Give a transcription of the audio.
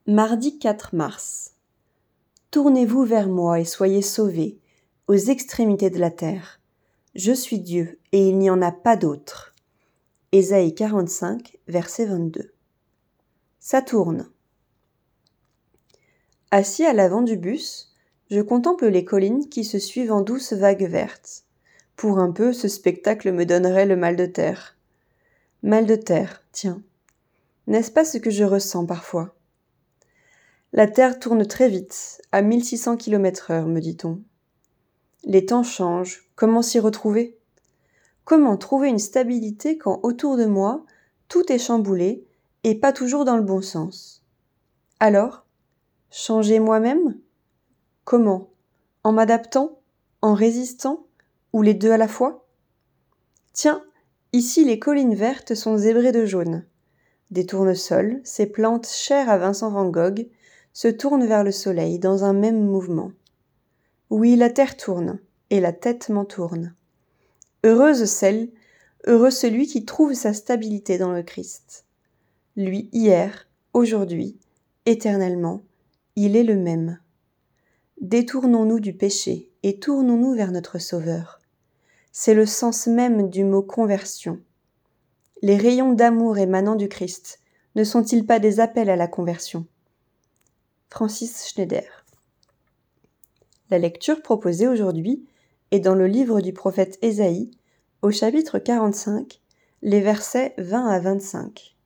Mardi 4 mars. Tournez-vous vers moi et soyez sauvés, aux extrémités de la terre. Je suis Dieu, et il n'y en a pas d'autre. Ésaïe 45, verset 22. Saturne. Assis à l'avant du bus, je contemple les collines qui se suivent en douces vagues vertes. Pour un peu, ce spectacle me donnerait le mal de terre. Mal de terre, tiens. N'est-ce pas ce que je ressens parfois ? La Terre tourne très vite, à 1600 km/h, me dit-on. Les temps changent, comment s'y retrouver ? Comment trouver une stabilité quand autour de moi, tout est chamboulé et pas toujours dans le bon sens ? Alors, changer moi-même ? Comment ? En m'adaptant ? En résistant ? Ou les deux à la fois ? Tiens, ici les collines vertes sont zébrées de jaune. Des tournesols, ces plantes chères à Vincent van Gogh, se tournent vers le soleil dans un même mouvement. Oui, la terre tourne, et la tête m'en tourne. Heureuse celle, heureux celui qui trouve sa stabilité dans le Christ. Lui, hier, aujourd'hui, éternellement, il est le même. Détournons-nous du péché et tournons-nous vers notre Sauveur. C'est le sens même du mot conversion. Les rayons d'amour émanant du Christ ne sont-ils pas des appels à la conversion ? Francis Schneider. La lecture proposée aujourd'hui est dans le livre du prophète Ésaïe, au chapitre 45, les versets 20 à 25.